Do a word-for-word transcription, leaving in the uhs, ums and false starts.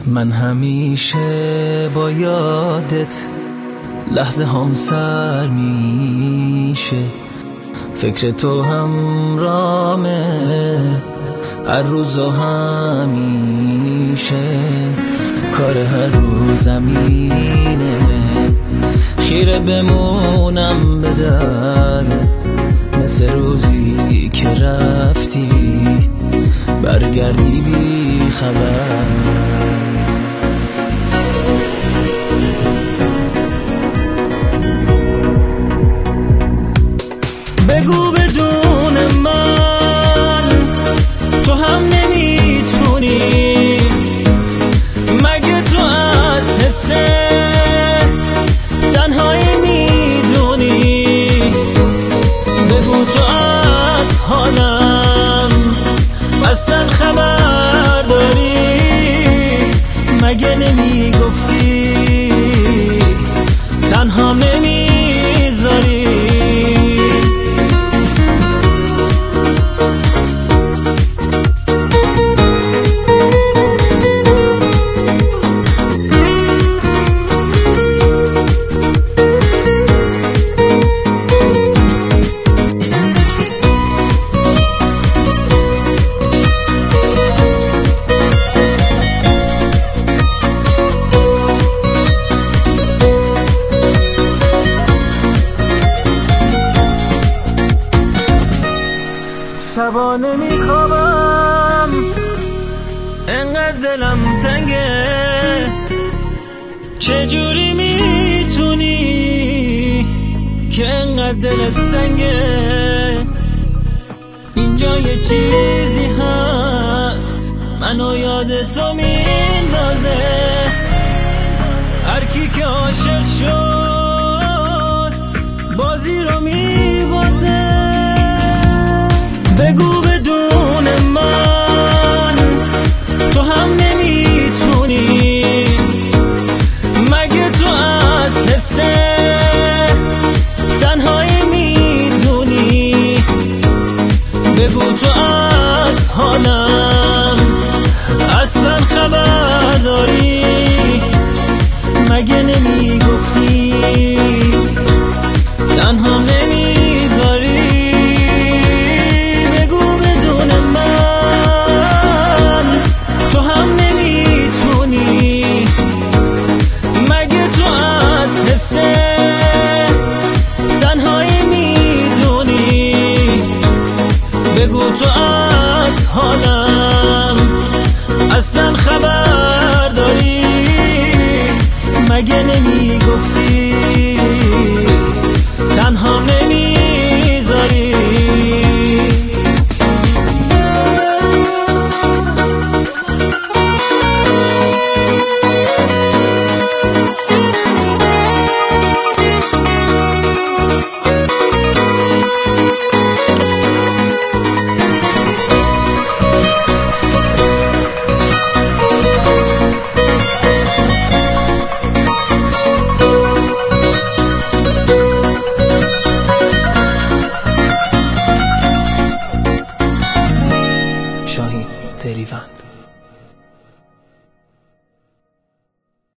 من همیشه با یادت لحظه هم سر میشه، فکر تو هم رامه هر روز و همیشه، کار هر روز زمینه خیره بمونم به در، مثل روزی که رفتی برگردی بی خبر. بگو بدون من تو هم نمیتونی، مگه تو از حس تنهایی میدونی؟ بگو تو از حالم اصلا خبر داری، مگه نمیگفتی تنها نمیذاری؟ شبانه میخوابم انقدر دلم تنگه، چجوری میتونی که انقدر دلت سنگه؟ اینجا یه چیزی هست منو یاد تو میندازه، هر کی که عاشق شد بازی رو میبازه. بگو بدون من تو هم نمیتونی، مگه تو از حس تنهایی میدونی؟ بگو تو از حالم اصلا خبر داری، مگه نمیگفتی تنها نمیذاری؟ بگو تو از حالم اصلا خبر داری، مگه نمیگفتی تنها نمیذاری؟ شاهین دریوند.